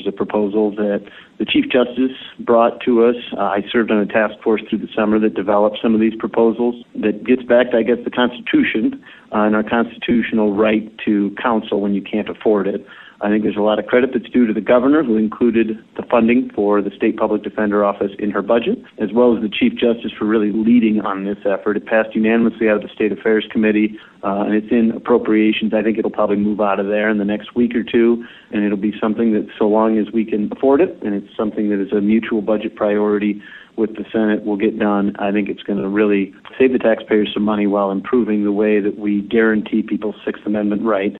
is a proposal that the Chief Justice brought to us. I served on a task force through the summer that developed some of these proposals that gets back to, I guess, the Constitution and our constitutional right to counsel when you can't afford it. I think there's a lot of credit that's due to the governor, who included the funding for the State Public Defender Office in her budget, as well as the Chief Justice for really leading on this effort. It passed unanimously out of the State Affairs Committee, and it's in appropriations. I think it'll probably move out of there in the next week or two, and it'll be something that, so long as we can afford it, and it's something that is a mutual budget priority with the Senate, will get done. I think it's going to really save the taxpayers some money while improving the way that we guarantee people's Sixth Amendment right